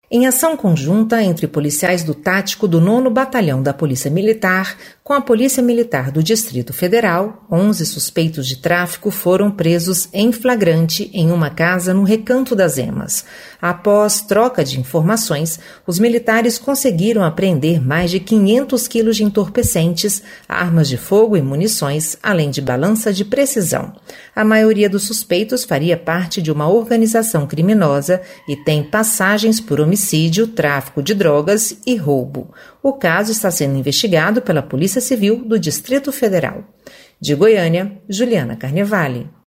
Em ação conjunta entre policiais do Tático do 9º Batalhão da Polícia Militar com a Polícia Militar do Distrito Federal, 11 suspeitos de tráfico foram presos em flagrante em uma casa no Recanto das Emas. Após troca de informações, os militares conseguiram apreender mais de 500 quilos de entorpecentes, armas de fogo e munições, além de balança de precisão. A maioria dos suspeitos faria parte de uma organização criminosa e tem passagens por homicídio, tráfico de drogas e roubo. O caso está sendo investigado pela Polícia Civil do Distrito Federal. De Goiânia, Juliana Carnevale.